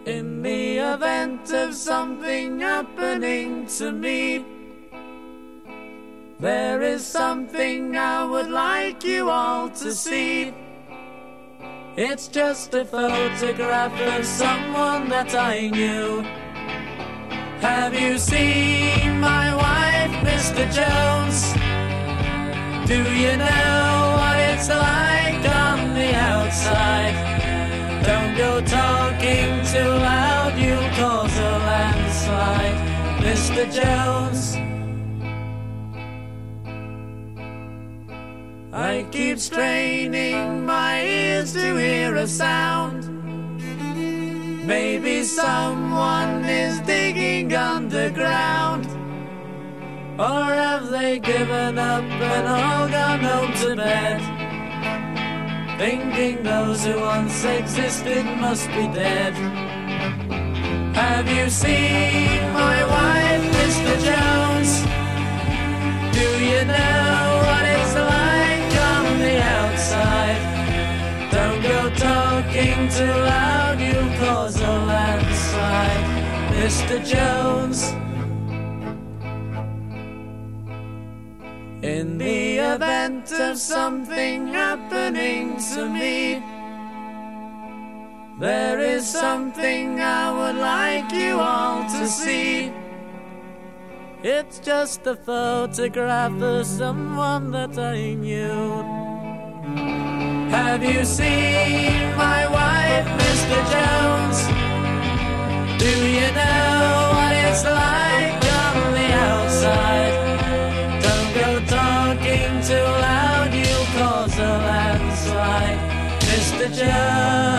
In the event of something happening to me, there is something I would like you all to see. It's just a photograph of someone that I knew. Have you seen my wife, Mr. Jones? Do you know what it's like on the outside? Don't go talking too loud, you'll cause a landslide, Mr. Jones. I keep straining my ears to hear a sound. Maybe someone is digging underground. Or have they given up and all gone home to bed, thinking those who once existed must be dead? Have you seen my wife, Mr. Jones? Do you know what it's like on the outside? Don't go talking too loud, you'll cause a landslide, Mr. Jones. In the event of something happening to me, there is something I would like you all to see. It's just a photograph of someone that I knew. Have you seen my wife, Mr. Jones? Do you know what it's like on the outside? Don't go talking too loud, you'll cause a landslide, Mr. Jones.